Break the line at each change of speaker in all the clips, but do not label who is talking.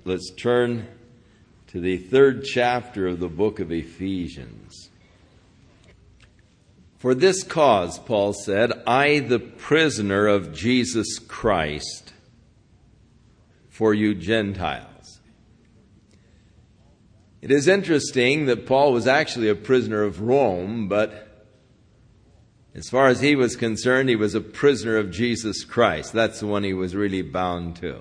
let's turn to the 3rd chapter of the book of Ephesians. For this cause, Paul said, I, the prisoner of Jesus Christ, for you Gentiles. It is interesting that Paul was actually a prisoner of Rome, but as far as he was concerned, he was a prisoner of Jesus Christ. That's the one he was really bound to.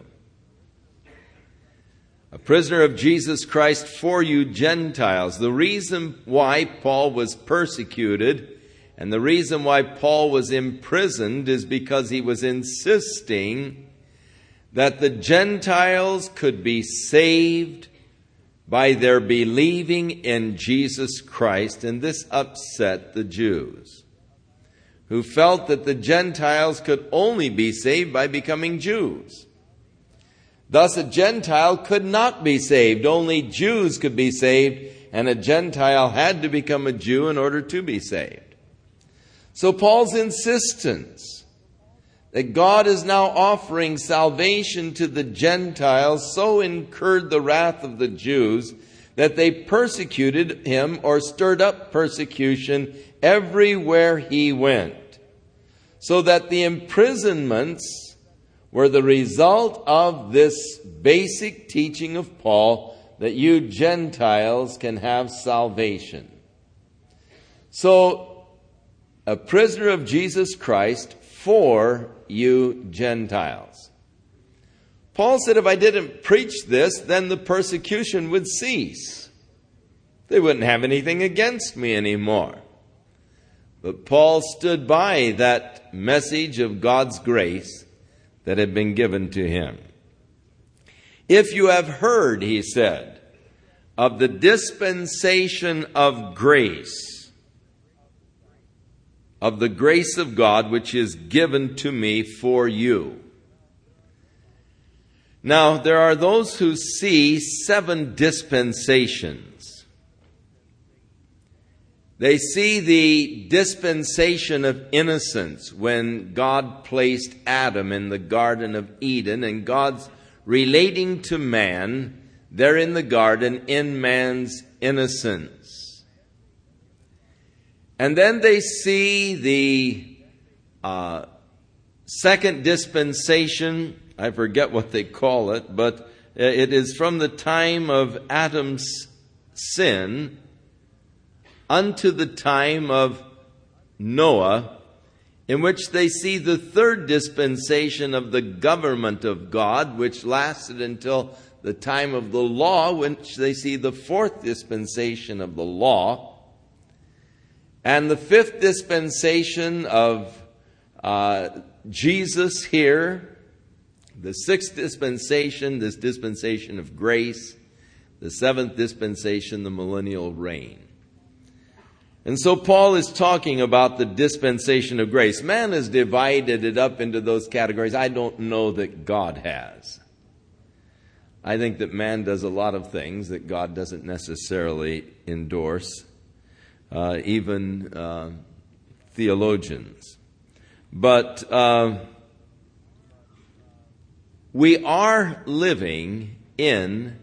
A prisoner of Jesus Christ for you Gentiles. The reason why Paul was persecuted and the reason why Paul was imprisoned is because he was insisting that the Gentiles could be saved by their believing in Jesus Christ. And this upset the Jews, who felt that the Gentiles could only be saved by becoming Jews. Thus, a Gentile could not be saved. Only Jews could be saved, and a Gentile had to become a Jew in order to be saved. So Paul's insistence that God is now offering salvation to the Gentiles so incurred the wrath of the Jews that they persecuted him or stirred up persecution everywhere he went. So that the imprisonments were the result of this basic teaching of Paul that you Gentiles can have salvation. So, a prisoner of Jesus Christ for you Gentiles. Paul said, if I didn't preach this, then the persecution would cease. They wouldn't have anything against me anymore. But Paul stood by that message of God's grace that had been given to him. If you have heard, he said, of the dispensation of grace, of the grace of God which is given to me for you. Now, there are those who see 7 dispensations. They see the dispensation of innocence when God placed Adam in the Garden of Eden, and God's relating to man there in the garden in man's innocence. And then they see the second dispensation. I forget what they call it, but it is from the time of Adam's sin unto the time of Noah, in which they see the 3rd dispensation of the government of God, which lasted until the time of the law, which they see the 4th dispensation of the law. And the 5th dispensation of Jesus here, the 6th dispensation, this dispensation of grace, the 7th dispensation, the millennial reign. And so Paul is talking about the dispensation of grace. Man has divided it up into those categories. I don't know that God has. I think that man does a lot of things that God doesn't necessarily endorse. Even theologians. But we are living in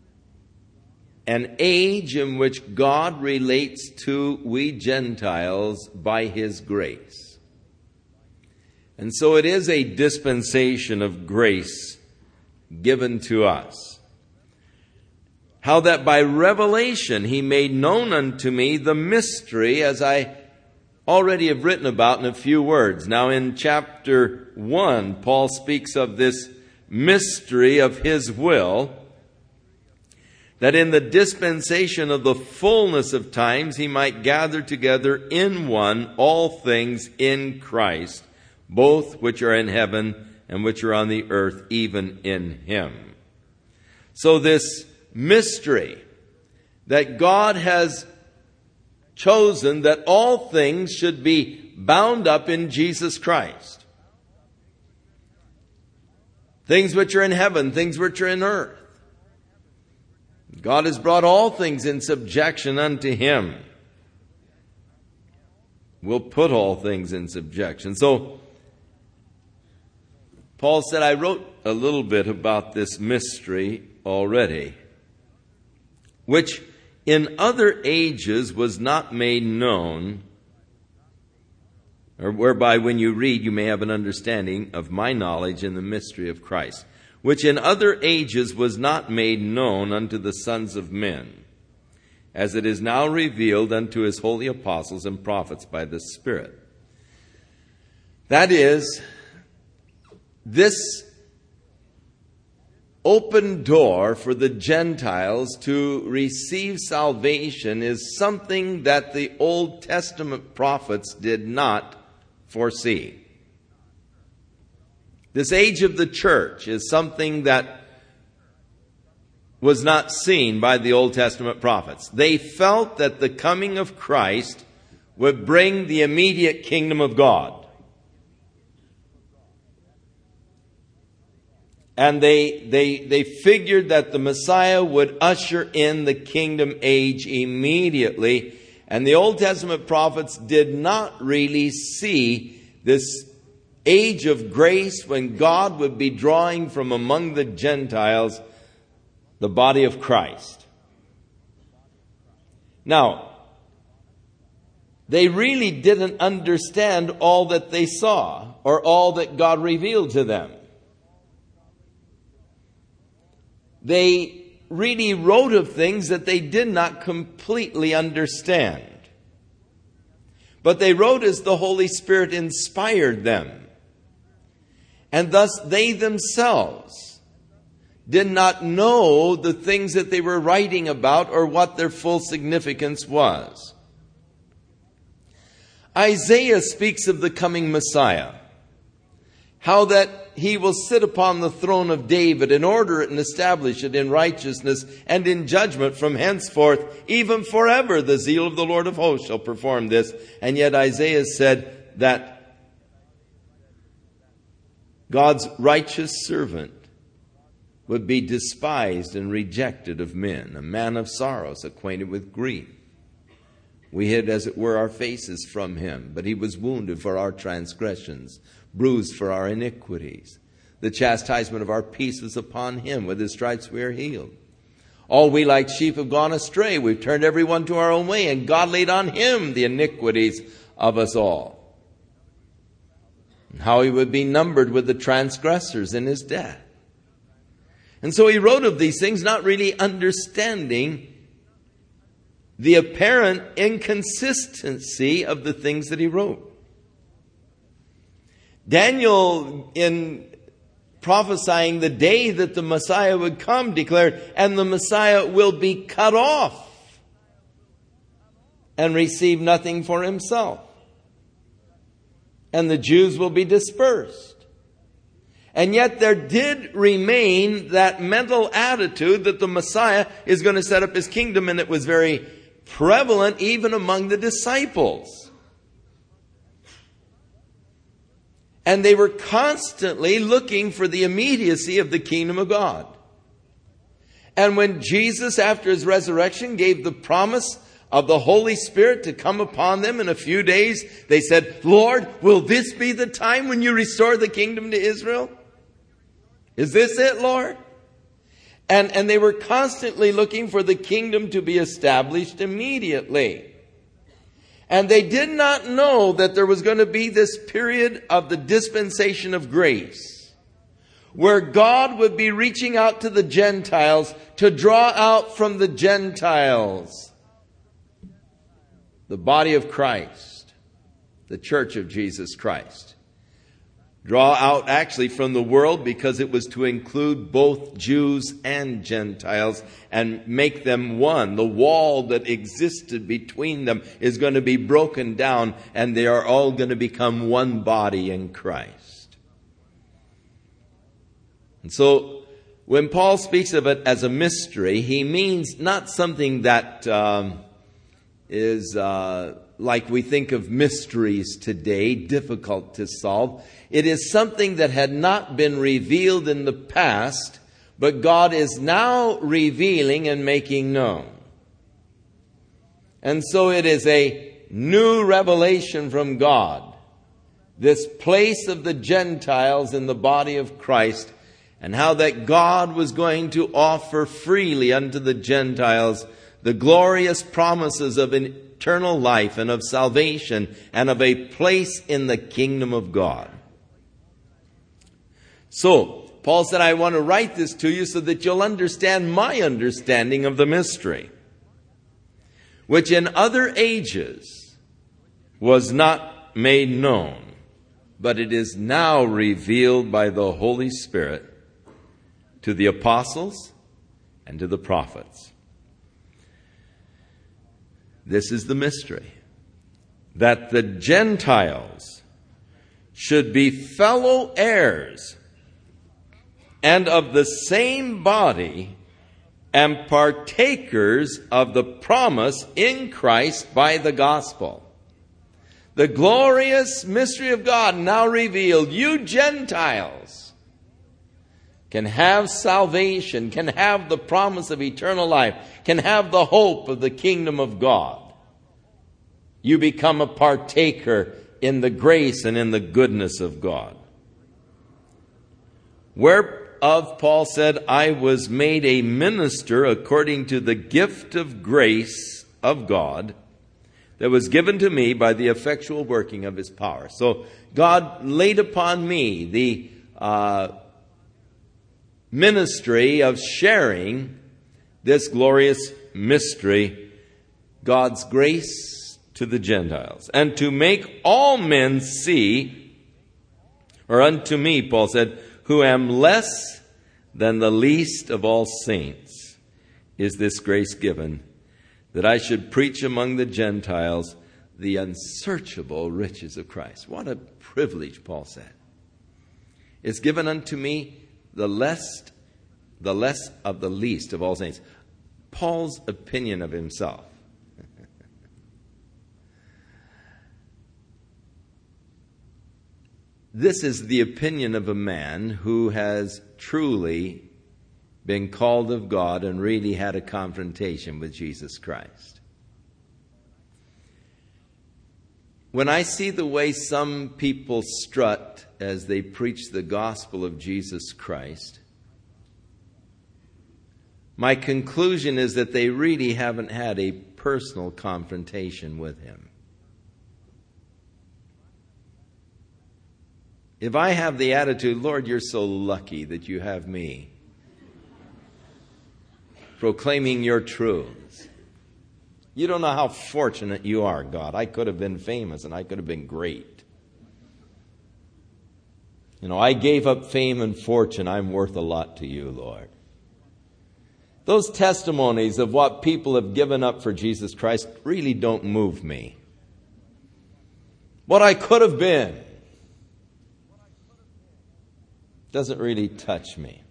an age in which God relates to we Gentiles by His grace. And so it is a dispensation of grace given to us. How that by revelation He made known unto me the mystery, as I already have written about in a few words. Now in chapter 1, Paul speaks of this mystery of His will, that in the dispensation of the fullness of times He might gather together in one all things in Christ, both which are in heaven and which are on the earth, even in Him. So this mystery that God has chosen that all things should be bound up in Jesus Christ. Things which are in heaven, things which are in earth. God has brought all things in subjection unto Him. We'll put all things in subjection. So, Paul said, I wrote a little bit about this mystery already, which in other ages was not made known, or whereby when you read you may have an understanding of my knowledge in the mystery of Christ, which in other ages was not made known unto the sons of men, as it is now revealed unto his holy apostles and prophets by the Spirit. That is, this open door for the Gentiles to receive salvation is something that the Old Testament prophets did not foresee. This age of the church is something that was not seen by the Old Testament prophets. They felt that the coming of Christ would bring the immediate kingdom of God. And they figured that the Messiah would usher in the kingdom age immediately. And the Old Testament prophets did not really see this age of grace when God would be drawing from among the Gentiles the body of Christ. Now, they really didn't understand all that they saw or all that God revealed to them. They really wrote of things that they did not completely understand. But they wrote as the Holy Spirit inspired them. And thus they themselves did not know the things that they were writing about or what their full significance was. Isaiah speaks of the coming Messiah, how that he will sit upon the throne of David and order it and establish it in righteousness and in judgment from henceforth, even forever. The zeal of the Lord of hosts shall perform this. And yet Isaiah said that God's righteous servant would be despised and rejected of men, a man of sorrows, acquainted with grief. We hid, as it were, our faces from him, but he was wounded for our transgressions, bruised for our iniquities. The chastisement of our peace was upon him. With his stripes we are healed. All we like sheep have gone astray. We've turned everyone to our own way, and God laid on him the iniquities of us all. And how he would be numbered with the transgressors in his death. And so he wrote of these things, not really understanding the apparent inconsistency of the things that he wrote. Daniel, in prophesying the day that the Messiah would come, declared, and the Messiah will be cut off and receive nothing for himself. And the Jews will be dispersed. And yet there did remain that mental attitude that the Messiah is going to set up his kingdom, and it was very prevalent even among the disciples. And they were constantly looking for the immediacy of the kingdom of God. And when Jesus, after his resurrection, gave the promise of the Holy Spirit to come upon them in a few days, they said, Lord, will this be the time when you restore the kingdom to Israel? Is this it, Lord? And they were constantly looking for the kingdom to be established immediately. And they did not know that there was going to be this period of the dispensation of grace, where God would be reaching out to the Gentiles to draw out from the Gentiles the body of Christ, the church of Jesus Christ. Draw out actually from the world, because it was to include both Jews and Gentiles and make them one. The wall that existed between them is going to be broken down, and they are all going to become one body in Christ. And so when Paul speaks of it as a mystery, he means not something that is like we think of mysteries today, difficult to solve. It is something that had not been revealed in the past, but God is now revealing and making known. And so it is a new revelation from God, this place of the Gentiles in the body of Christ, and how that God was going to offer freely unto the Gentiles the glorious promises of eternal life and of salvation and of a place in the kingdom of God. So, Paul said, I want to write this to you so that you'll understand my understanding of the mystery, which in other ages was not made known, but it is now revealed by the Holy Spirit to the apostles and to the prophets. This is the mystery, that the Gentiles should be fellow heirs and of the same body and partakers of the promise in Christ by the gospel. The glorious mystery of God now revealed. You Gentiles can have salvation, can have the promise of eternal life, can have the hope of the kingdom of God. You become a partaker in the grace and in the goodness of God. Whereof Paul said, I was made a minister according to the gift of grace of God that was given to me by the effectual working of his power. So God laid upon me the ministry of sharing this glorious mystery, God's grace to the Gentiles, and to make all men see, or unto me, Paul said, who am less than the least of all saints, is this grace given, that I should preach among the Gentiles the unsearchable riches of Christ. What a privilege, Paul said. It's given unto me the less of the least of all saints. Paul's opinion of himself. This is the opinion of a man who has truly been called of God and really had a confrontation with Jesus Christ. When I see the way some people strut as they preach the gospel of Jesus Christ, my conclusion is that they really haven't had a personal confrontation with him. If I have the attitude, Lord, you're so lucky that you have me proclaiming your truths. You don't know how fortunate you are, God. I could have been famous and I could have been great. I gave up fame and fortune. I'm worth a lot to you, Lord. Those testimonies of what people have given up for Jesus Christ really don't move me. What I could have been doesn't really touch me.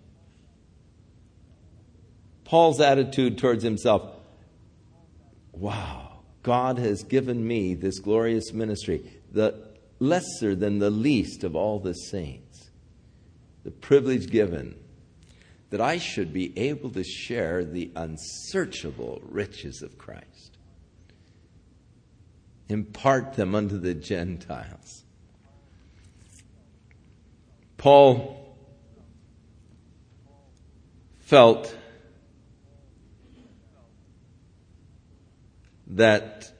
Paul's attitude towards himself, wow, God has given me this glorious ministry, the lesser than the least of all the saints, the privilege given that I should be able to share the unsearchable riches of Christ, impart them unto the Gentiles. Paul felt that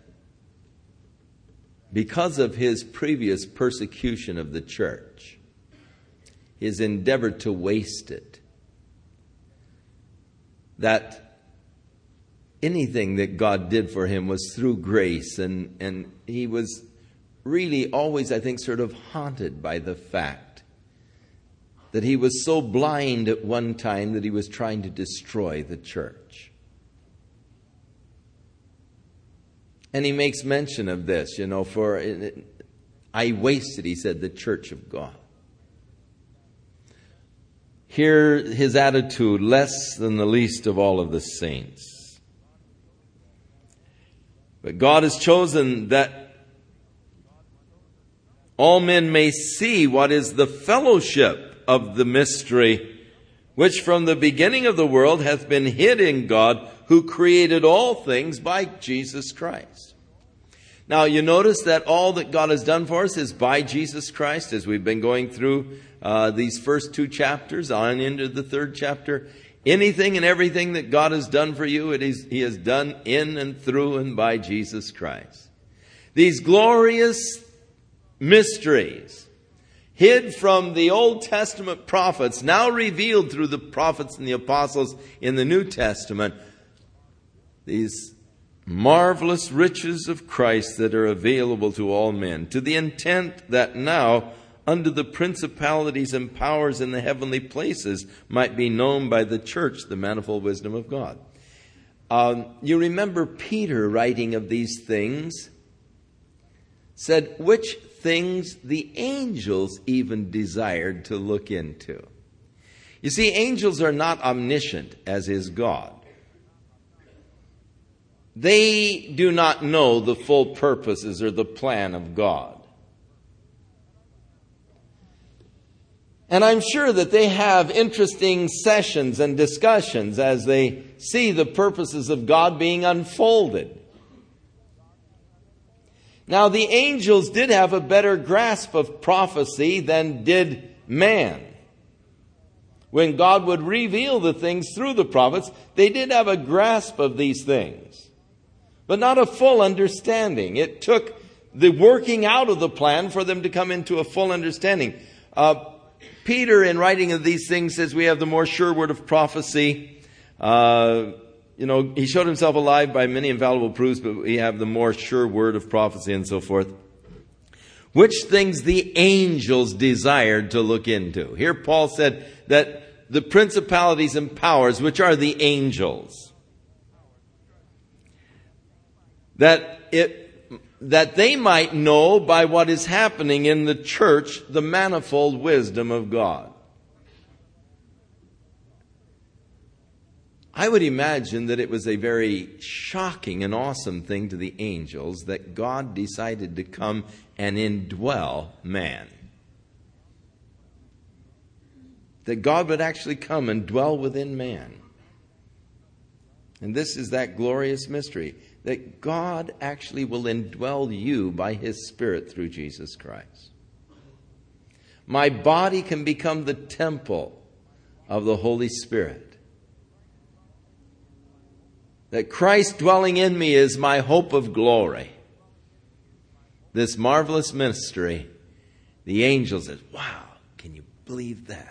because of his previous persecution of the church, his endeavor to waste it, that anything that God did for him was through grace, and he was really always, I think, sort of haunted by the fact that he was so blind at one time that he was trying to destroy the church. And he makes mention of this, for I wasted, he said, the church of God. Here, his attitude, less than the least of all of the saints. But God has chosen that all men may see what is the fellowship of the mystery, which from the beginning of the world hath been hid in God, who created all things by Jesus Christ. Now, you notice that all that God has done for us is by Jesus Christ, as we've been going through these first 2 chapters on into the 3rd chapter. Anything and everything that God has done for you, He has done in and through and by Jesus Christ. These glorious mysteries, hid from the Old Testament prophets, now revealed through the prophets and the apostles in the New Testament, these marvelous riches of Christ that are available to all men, to the intent that now, under the principalities and powers in the heavenly places, might be known by the church the manifold wisdom of God. You remember Peter writing of these things, said, which things the angels even desired to look into. You see, angels are not omniscient, as is God. They do not know the full purposes or the plan of God. And I'm sure that they have interesting sessions and discussions as they see the purposes of God being unfolded. Now, the angels did have a better grasp of prophecy than did man. When God would reveal the things through the prophets, they did have a grasp of these things, but not a full understanding. It took the working out of the plan for them to come into a full understanding. Peter, in writing of these things, says we have the more sure word of prophecy. He showed himself alive by many infallible proofs, but we have the more sure word of prophecy and so forth. Which things the angels desired to look into. Here Paul said that the principalities and powers, which are the angels, that they might know by what is happening in the church the manifold wisdom of God. I would imagine that it was a very shocking and awesome thing to the angels that God decided to come and indwell man. That God would actually come and dwell within man. And this is that glorious mystery, that God actually will indwell you by His Spirit through Jesus Christ. My body can become the temple of the Holy Spirit. That Christ dwelling in me is my hope of glory. This marvelous mystery, the angel says, wow, can you believe that?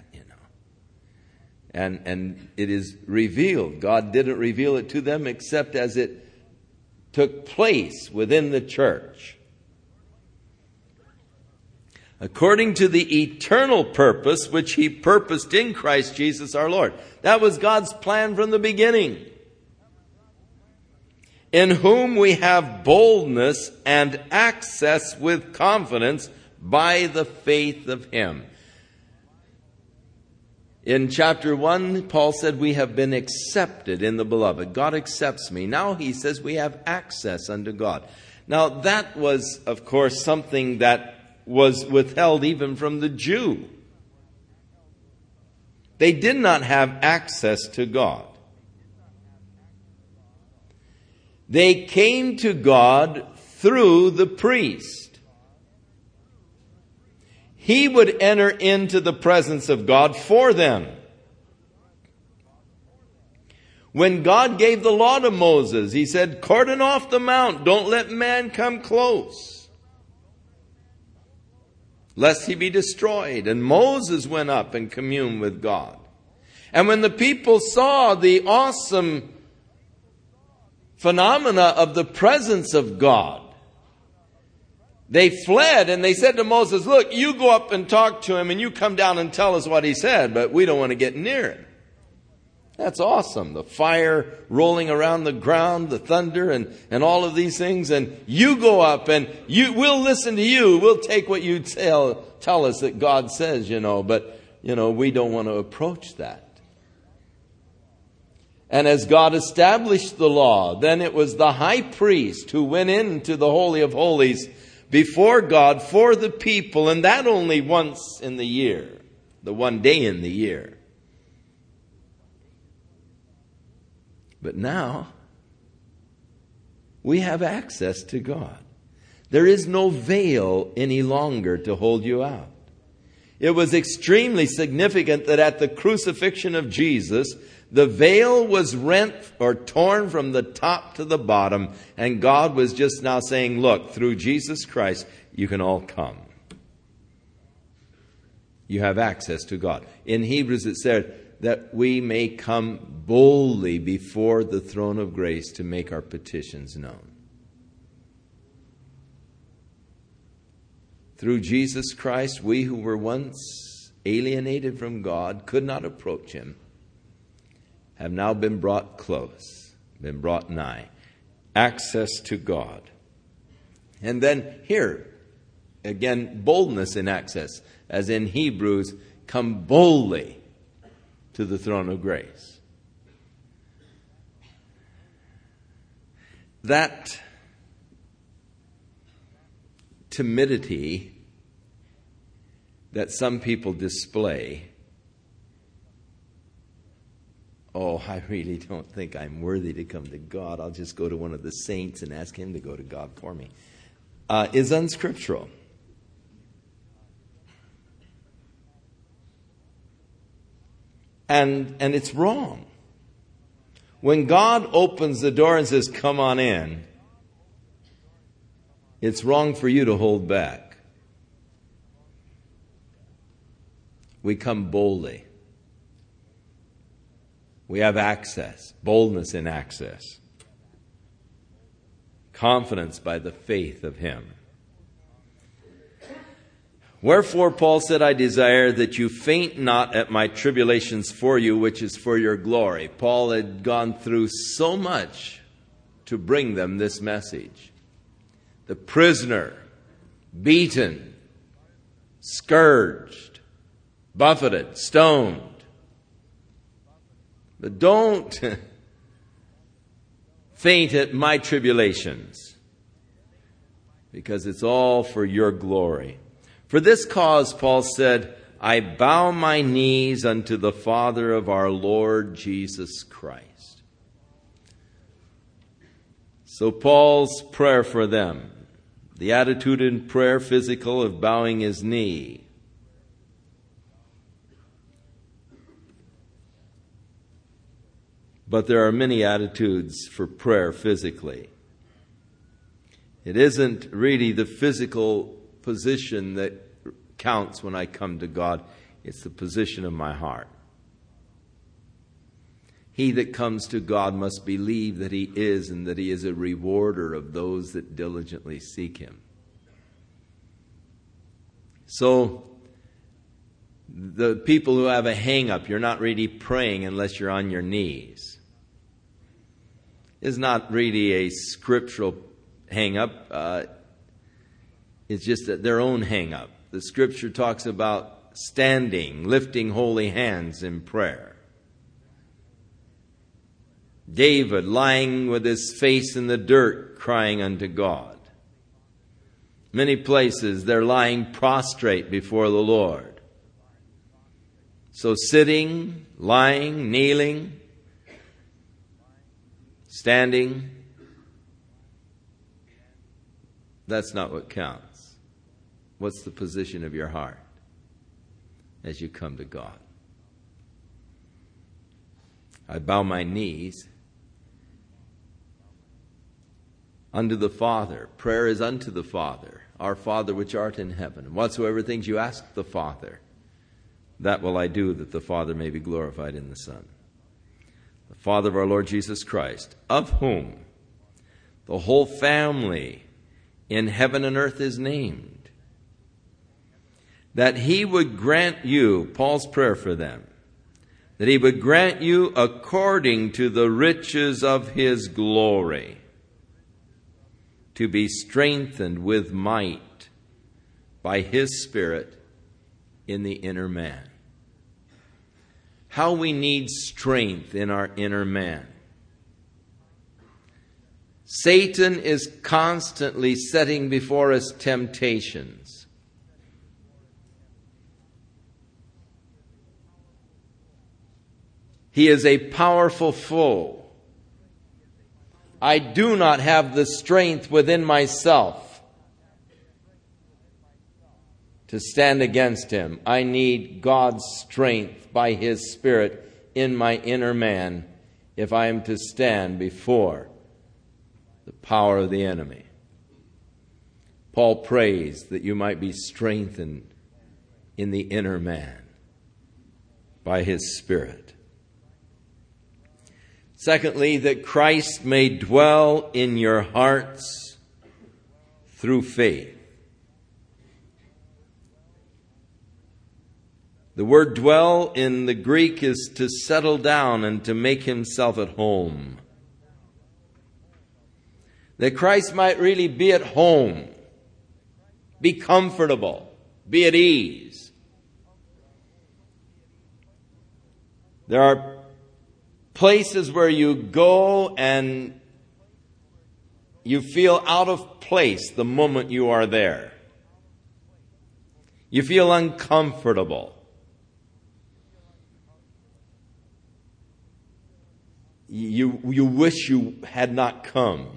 And it is revealed. God didn't reveal it to them except as it took place within the church. According to the eternal purpose which He purposed in Christ Jesus our Lord. That was God's plan from the beginning. In whom we have boldness and access with confidence by the faith of Him. In chapter 1, Paul said we have been accepted in the beloved. God accepts me. Now he says we have access unto God. Now that was, of course, something that was withheld even from the Jew. They did not have access to God. They came to God through the priest. He would enter into the presence of God for them. When God gave the law to Moses, He said, cordon off the mount, don't let man come close, lest he be destroyed. And Moses went up and communed with God. And when the people saw the awesome phenomena of the presence of God, they fled and they said to Moses, look, you go up and talk to him and you come down and tell us what he said, but we don't want to get near him. That's awesome. The fire rolling around the ground, the thunder and all of these things. And you go up and we'll listen to you. We'll take what you tell us that God says, but we don't want to approach that. And as God established the law, then it was the high priest who went into the Holy of Holies before God for the people, and that only once in the year, the one day in the year. But now, we have access to God. There is no veil any longer to hold you out. It was extremely significant that at the crucifixion of Jesus, the veil was rent or torn from the top to the bottom, and God was just now saying, look, through Jesus Christ, you can all come. You have access to God. In Hebrews it said that we may come boldly before the throne of grace to make our petitions known. Through Jesus Christ, we who were once alienated from God, could not approach Him, have now been brought close, been brought nigh. Access to God. And then here, again, boldness in access. As in Hebrews, come boldly to the throne of grace. That timidity that some people display, oh, I really don't think I'm worthy to come to God, I'll just go to one of the saints and ask him to go to God for me, is unscriptural. And it's wrong. When God opens the door and says, come on in, it's wrong for you to hold back. We come boldly. We have access, boldness in access. Confidence by the faith of Him. Wherefore Paul said, I desire that you faint not at my tribulations for you, which is for your glory. Paul had gone through so much to bring them this message. The prisoner, beaten, scourged, buffeted, stoned. But don't faint at my tribulations, because it's all for your glory. For this cause, Paul said, I bow my knees unto the Father of our Lord Jesus Christ. So Paul's prayer for them, the attitude in prayer, physical, of bowing his knee. But there are many attitudes for prayer physically. It isn't really the physical position that counts when I come to God. It's the position of my heart. He that comes to God must believe that He is, and that He is a rewarder of those that diligently seek Him. So, the people who have a hang-up, you're not really praying unless you're on your knees, is not really a scriptural hang-up. It's just that their own hang-up. The Scripture talks about standing, lifting holy hands in prayer. David lying with his face in the dirt, crying unto God. Many places they're lying prostrate before the Lord. So sitting, lying, kneeling, standing, that's not what counts. What's the position of your heart as you come to God? I bow my knees unto the Father. Prayer is unto the Father. Our Father which art in heaven. Whatsoever things you ask the Father, that will I do, that the Father may be glorified in the Son. The Father of our Lord Jesus Christ, of whom the whole family in heaven and earth is named, that He would grant you, Paul's prayer for them, that He would grant you according to the riches of His glory, to be strengthened with might by His Spirit in the inner man. How we need strength in our inner man. Satan is constantly setting before us temptations. He is a powerful foe. I do not have the strength within myself to stand against him. I need God's strength by His Spirit in my inner man if I am to stand before the power of the enemy. Paul prays that you might be strengthened in the inner man by His Spirit. Secondly, that Christ may dwell in your hearts through faith. The word dwell in the Greek is to settle down and to make himself at home. That Christ might really be at home, be comfortable, be at ease. There are places where you go and you feel out of place the moment you are there. You feel uncomfortable. You wish you had not come.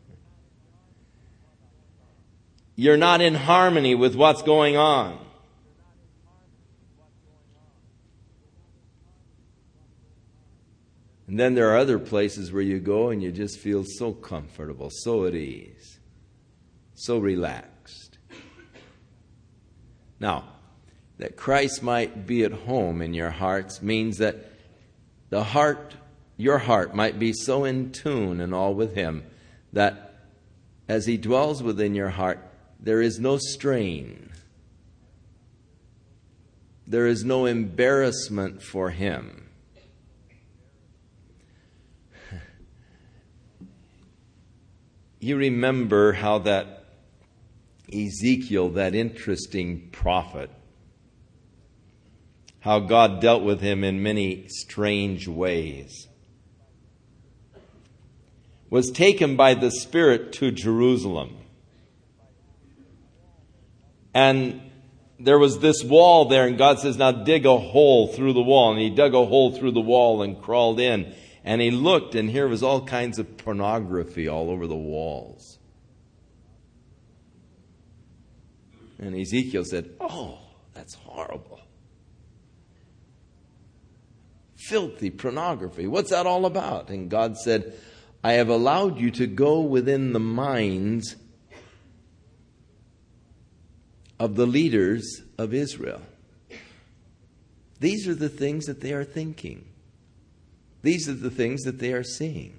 You're not in harmony with what's going on. And then there are other places where you go and you just feel so comfortable, so at ease, so relaxed. Now, that Christ might be at home in your hearts means that your heart might be so in tune and all with Him that as He dwells within your heart, there is no strain. There is no embarrassment for Him. You remember how that Ezekiel, that interesting prophet, how God dealt with him in many strange ways, was taken by the Spirit to Jerusalem. And there was this wall there, and God says, now dig a hole through the wall. And he dug a hole through the wall and crawled in. And he looked, and here was all kinds of pornography all over the walls. And Ezekiel said, oh, that's horrible. Filthy pornography. What's that all about? And God said, I have allowed you to go within the minds of the leaders of Israel. These are the things that they are thinking. These are the things that they are seeing.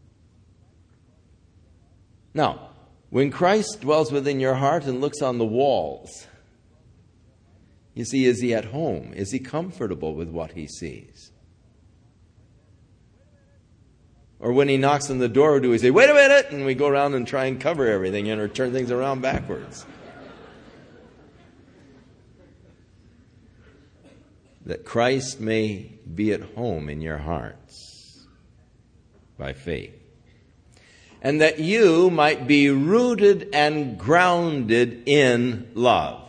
Now, when Christ dwells within your heart and looks on the walls, you see, is he at home? Is he comfortable with what he sees? Or when he knocks on the door, do we say, wait a minute, and we go around and try and cover everything or turn things around backwards? That Christ may be at home in your hearts by faith. And that you might be rooted and grounded in love.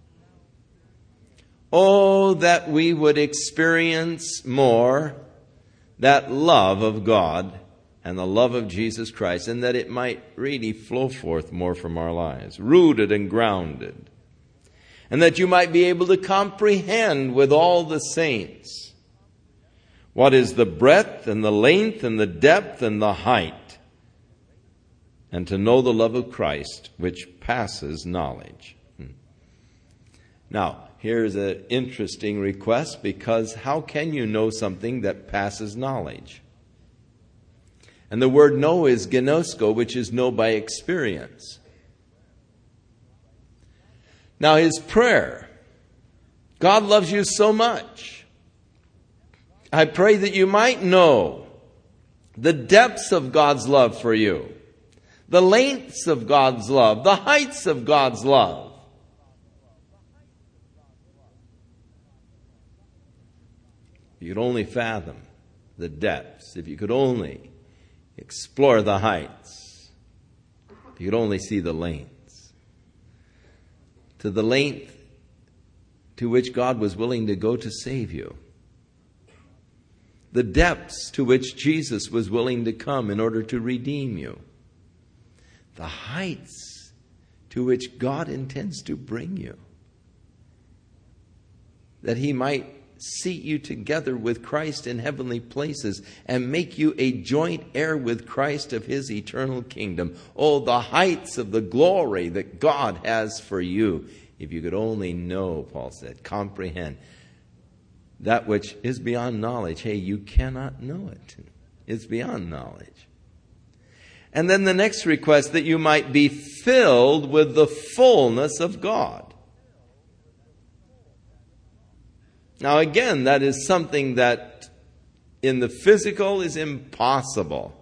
Oh, that we would experience more that love of God and the love of Jesus Christ, and that it might really flow forth more from our lives. Rooted and grounded. And that you might be able to comprehend with all the saints what is the breadth and the length and the depth and the height, and to know the love of Christ which passes knowledge. Now, here's an interesting request, because how can you know something that passes knowledge? And the word know is gnosko, which is know by experience. Now, his prayer, God loves you so much. I pray that you might know the depths of God's love for you, the lengths of God's love, the heights of God's love. If you could only fathom the depths, if you could only explore the heights, if you could only see the lengths. To the length to which God was willing to go to save you. The depths to which Jesus was willing to come in order to redeem you. The heights to which God intends to bring you. that he might seat you together with Christ in heavenly places and make you a joint heir with Christ of his eternal kingdom. Oh, the heights of the glory that God has for you. If you could only know, Paul said, comprehend that which is beyond knowledge. Hey, you cannot know it. It's beyond knowledge. And then the next request, that you might be filled with the fullness of God. Now again, that is something that in the physical is impossible.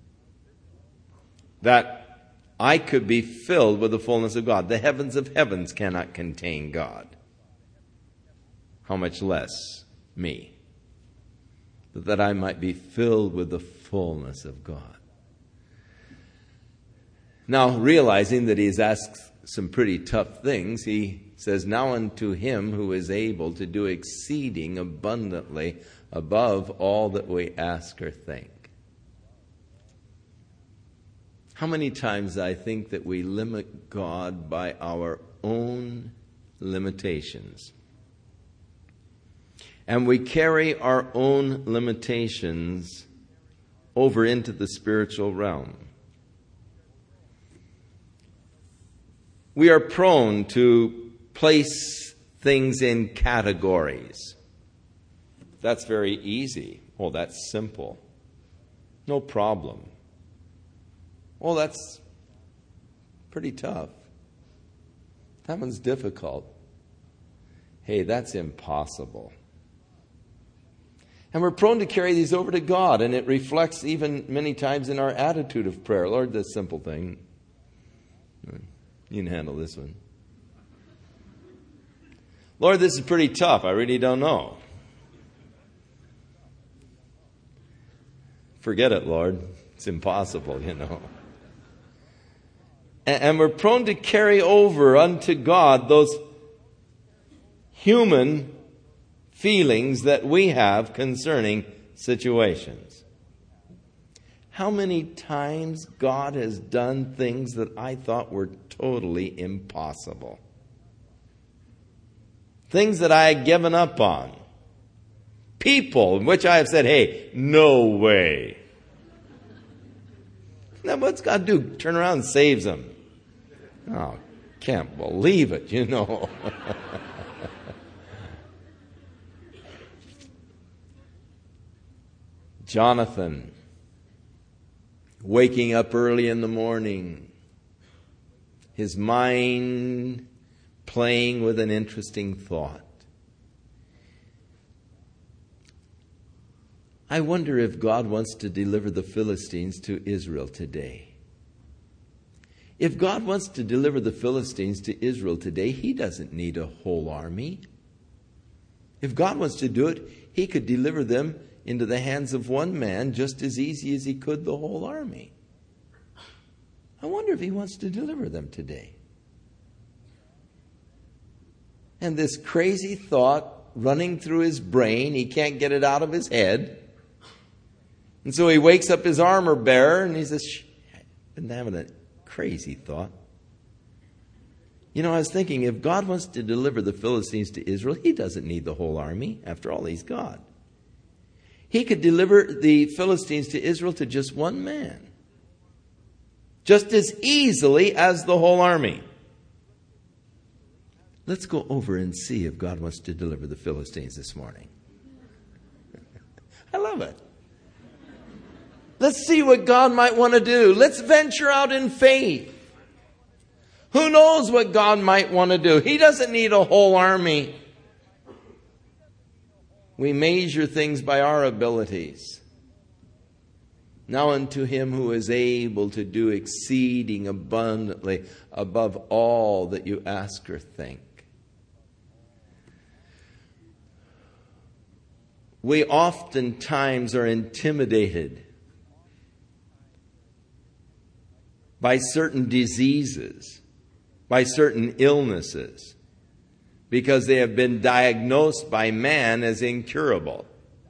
That I could be filled with the fullness of God. The heavens of heavens cannot contain God. How much less me? But that I might be filled with the fullness of God. Now, realizing that he's asked some pretty tough things, he says, now unto him who is able to do exceeding abundantly above all that we ask or think. How many times I think that we limit God by our own limitations. And we carry our own limitations over into the spiritual realm. We are prone to place things in categories. That's very easy. Oh, that's simple. No problem. Oh, that's pretty tough. That one's difficult. Hey, that's impossible. And we're prone to carry these over to God, and it reflects even many times in our attitude of prayer. Lord, this simple thing, you can handle this one. Lord, this is pretty tough. I really don't know. Forget it, Lord. It's impossible, you know. And we're prone to carry over unto God those human feelings that we have concerning situations. How many times God has done things that I thought were totally impossible. Things that I had given up on. People in which I have said, hey, no way. Now what's God do? Turn around and saves them. Oh, can't believe it, you know. Jonathan, waking up early in the morning, his mind playing with an interesting thought. I wonder if God wants to deliver the Philistines to Israel today. If God wants to deliver the Philistines to Israel today, he doesn't need a whole army. If God wants to do it, he could deliver them into the hands of one man just as easy as he could the whole army. I wonder if he wants to deliver them today. And this crazy thought running through his brain, he can't get it out of his head. And so he wakes up his armor bearer and he says, I've been having a crazy thought. You know, I was thinking, if God wants to deliver the Philistines to Israel, he doesn't need the whole army. After all, he's God. He could deliver the Philistines to Israel to just one man. Just as easily as the whole army. Let's go over and see if God wants to deliver the Philistines this morning. I love it. Let's see what God might want to do. Let's venture out in faith. Who knows what God might want to do? He doesn't need a whole army. We measure things by our abilities. Now unto him who is able to do exceeding abundantly above all that you ask or think. We oftentimes are intimidated by certain diseases, by certain illnesses, because they have been diagnosed by man as incurable.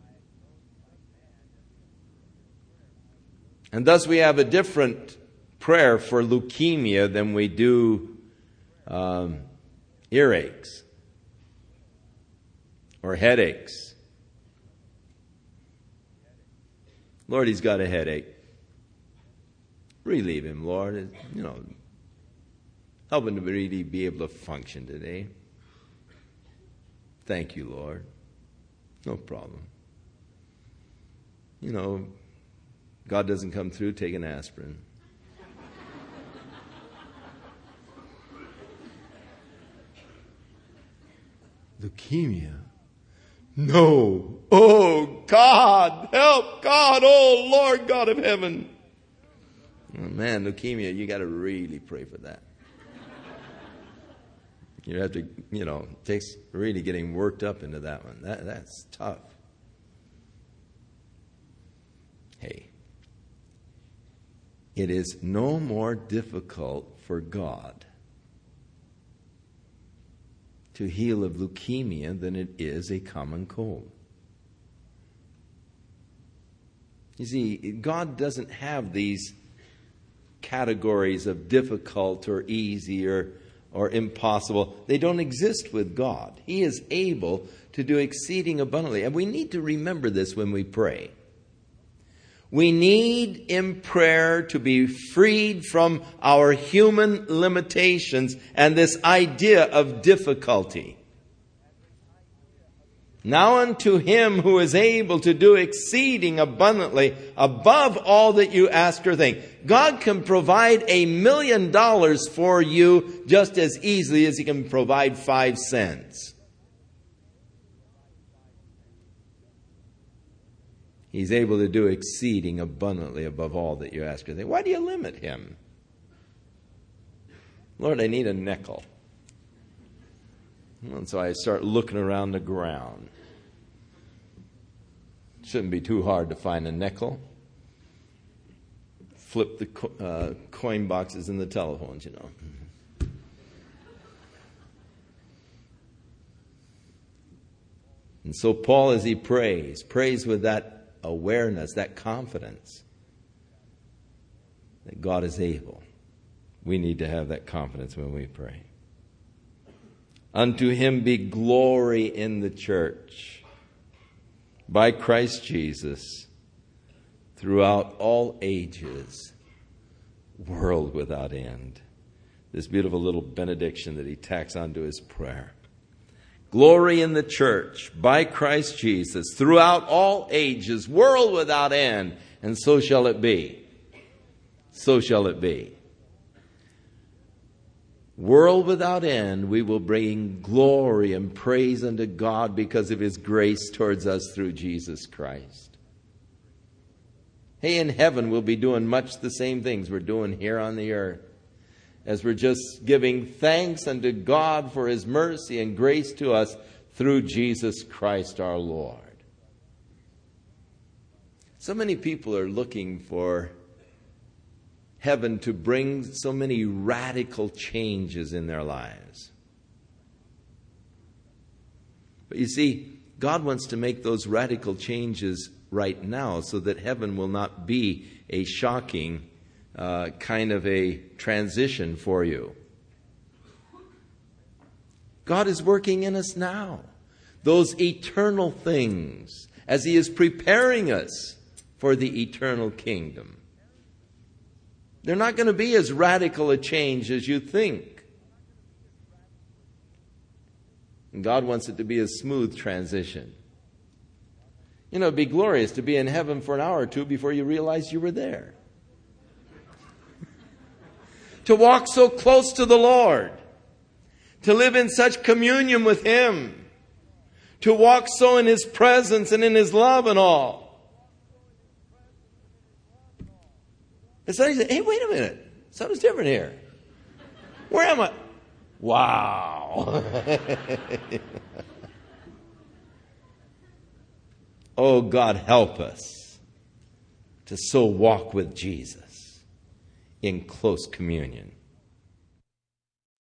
And thus we have a different prayer for leukemia than we do earaches. or headaches. Lord, he's got a headache. Relieve him, Lord. Help him to really be able to function today. Thank you, Lord. No problem. God doesn't come through, take an aspirin. Leukemia? No. Oh, God, help, God, oh, Lord God of heaven. Oh, man, leukemia, you got to really pray for that. You have to, it takes really getting worked up into that one. That's tough. Hey, it is no more difficult for God to heal of leukemia than it is a common cold. You see, God doesn't have these categories of difficult or easy or impossible. They don't exist with God. He is able to do exceeding abundantly. And we need to remember this when we pray. We need in prayer to be freed from our human limitations and this idea of difficulty. Now unto him who is able to do exceeding abundantly above all that you ask or think. God can provide $1 million for you just as easily as he can provide 5 cents. He's able to do exceeding abundantly above all that you ask or think. Why do you limit him? Lord, I need a nickel. And so I start looking around the ground. Shouldn't be too hard to find a nickel. Flip the coin boxes in the telephones, And so Paul, as he prays with that awareness, that confidence that God is able. We need to have that confidence when we pray. Unto him be glory in the church by Christ Jesus throughout all ages, world without end. This beautiful little benediction that he tacks onto his prayer. Glory in the church by Christ Jesus throughout all ages, world without end, and so shall it be. So shall it be. World without end, we will bring glory and praise unto God because of his grace towards us through Jesus Christ. Hey, in heaven we'll be doing much the same things we're doing here on the earth, as we're just giving thanks unto God for his mercy and grace to us through Jesus Christ our Lord. So many people are looking for heaven to bring so many radical changes in their lives. But you see, God wants to make those radical changes right now so that heaven will not be a shocking kind of a transition for you. God is working in us now. Those eternal things, as he is preparing us for the eternal kingdom. They're not going to be as radical a change as you think. And God wants it to be a smooth transition. It'd be glorious to be in heaven for an hour or two before you realize you were there. To walk so close to the Lord. To live in such communion with him. To walk so in his presence and in his love and all. And so he said, hey, wait a minute. Something's different here. Where am I? Wow. Oh, God, help us to so walk with Jesus in close communion.